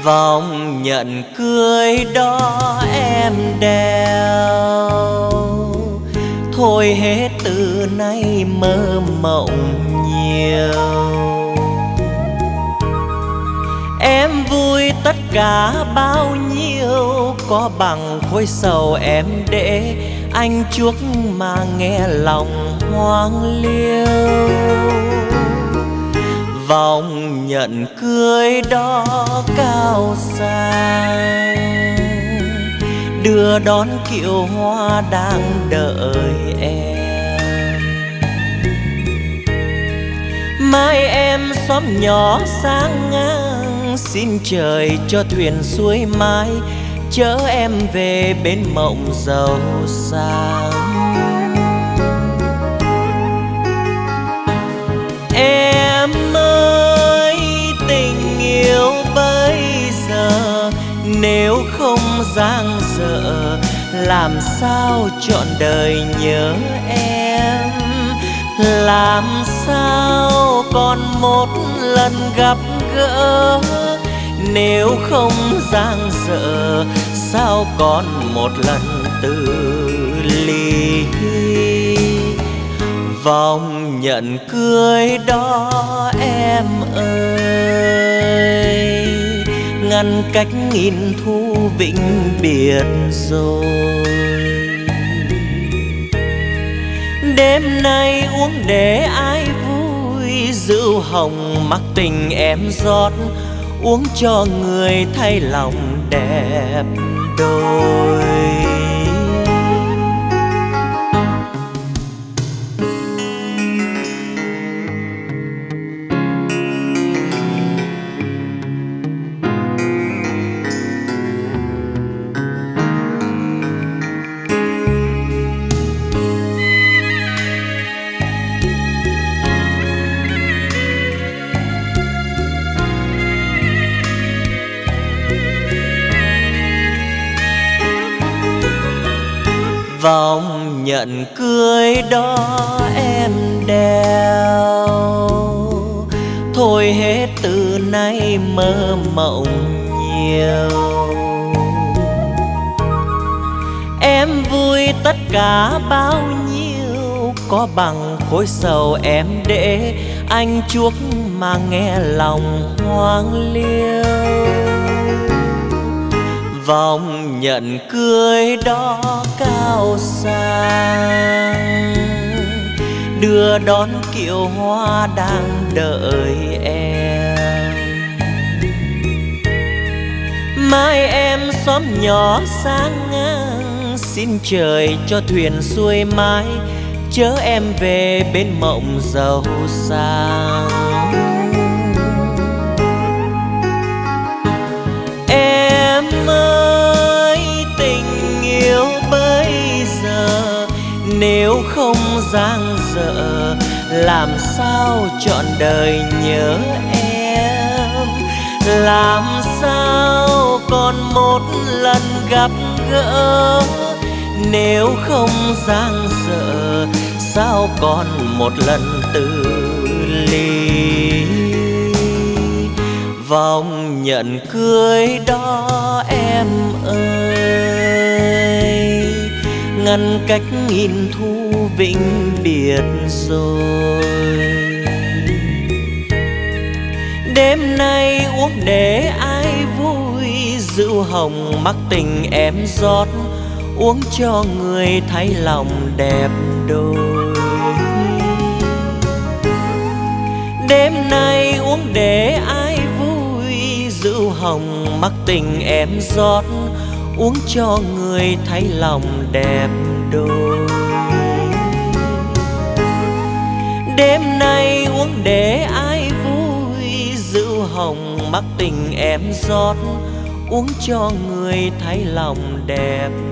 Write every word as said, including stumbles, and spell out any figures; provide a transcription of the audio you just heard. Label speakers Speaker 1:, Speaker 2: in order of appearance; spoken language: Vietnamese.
Speaker 1: Vòng nhận cưới đó em đeo, thôi hết từ nay mơ mộng nhiều. Em vui tất cả bao nhiêu, có bằng khối sầu em để anh chuốc mà nghe lòng hoang liêu. Vòng nhận cưới đó cao sang, đưa đón kiệu hoa đang đợi em. Mai em xóm nhỏ sang ngang, xin trời cho thuyền xuôi mái chở em về bên mộng giàu sang. Em ơi tình yêu bây giờ, nếu không dang dở làm sao trọn đời nhớ em. Làm sao còn một lần gặp gỡ, nếu không dang dở sao còn một lần từ ly. Vòng nhận cưới đó em ơi, ngăn cách nghìn thu vĩnh biệt rồi. Đêm nay uống để ai vui, rượu hồng mắc tình em rót, uống cho người thay lòng đẹp đôi. Vòng nhận cưới đó em đeo, thôi hết từ nay mơ mộng nhiều. Em vui tất cả bao nhiêu, có bằng khối sầu em để anh chuốc mà nghe lòng hoang liêu. Vòng nhận cưới đó cao sang, đưa đón kiệu hoa đang đợi em. Mai em xóm nhỏ sang ngang, xin trời cho thuyền xuôi mái chở em về bên mộng giàu sang. Nếu không dang dở làm sao trọn đời nhớ em. Làm sao còn một lần gặp gỡ, nếu không dang dở sao còn một lần từ ly. Vòng nhận cưới đó em ơi, ngăn cách nghìn thu vĩnh biệt rồi. Đêm nay uống để ai vui, rượu hồng mắc tình em rót, uống cho người thấy lòng đẹp đôi. Đêm nay uống để ai vui, rượu hồng mắc tình em rót, uống cho người thấy lòng đẹp đôi. Đêm nay uống để ai vui, rượu hồng mắc tình em rót, uống cho người thấy lòng đẹp